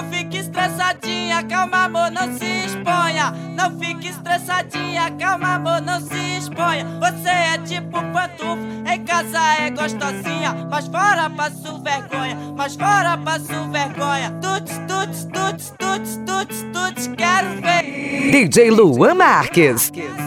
Não fique estressadinha, calma amor, não se exponha. Não fique estressadinha, calma amor, não se exponha. Você é tipo pantufo, em casa é gostosinha, mas fora passo vergonha, mas fora passo vergonha. Tuts, tuts, tuts, tuts, tuts, tuts, quero ver. DJ Luan Marques.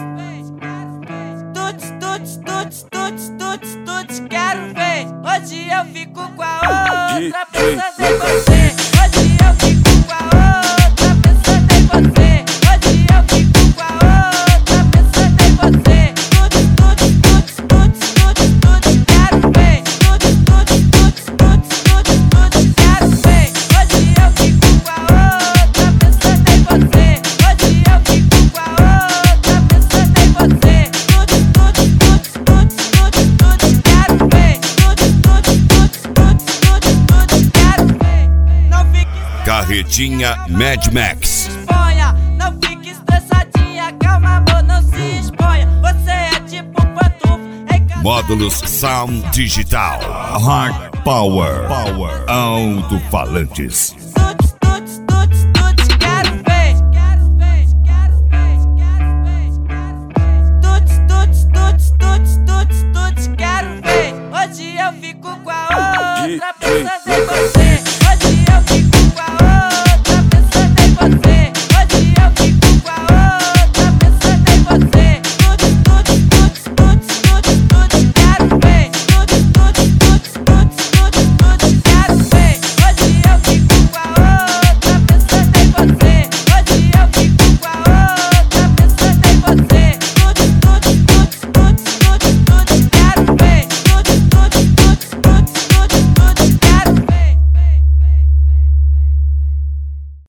Tuts, tuts, tuts, tuts, tuts, tuts, quero ver. Hoje eu fico com a outra, pensando em você. Hoje eu fico com a outra, pensando em você. Hoje eu fico com a outra, pensando em você. Tuts, tuts, tuts, tuts, tuts, tuts, quero ver. Tuts, tuts, tuts, tuts, tuts, tuts, quero ver. Hoje eu fico com a outra, pensando em você. Hoje eu fico com a outra, pensando em você. Tuts, tuts, tuts, tuts, tuts, tuts, quero ver. Tuts, tuts, tuts, tuts, tuts, tuts, quero ver. Não fique Carretinha Mad Max. exponha, não fique estressadinha, calma amor, não se exponha. Você é tipo pantufo, em casa Módulos Sound Digital. Hard Power. Alto-falantes.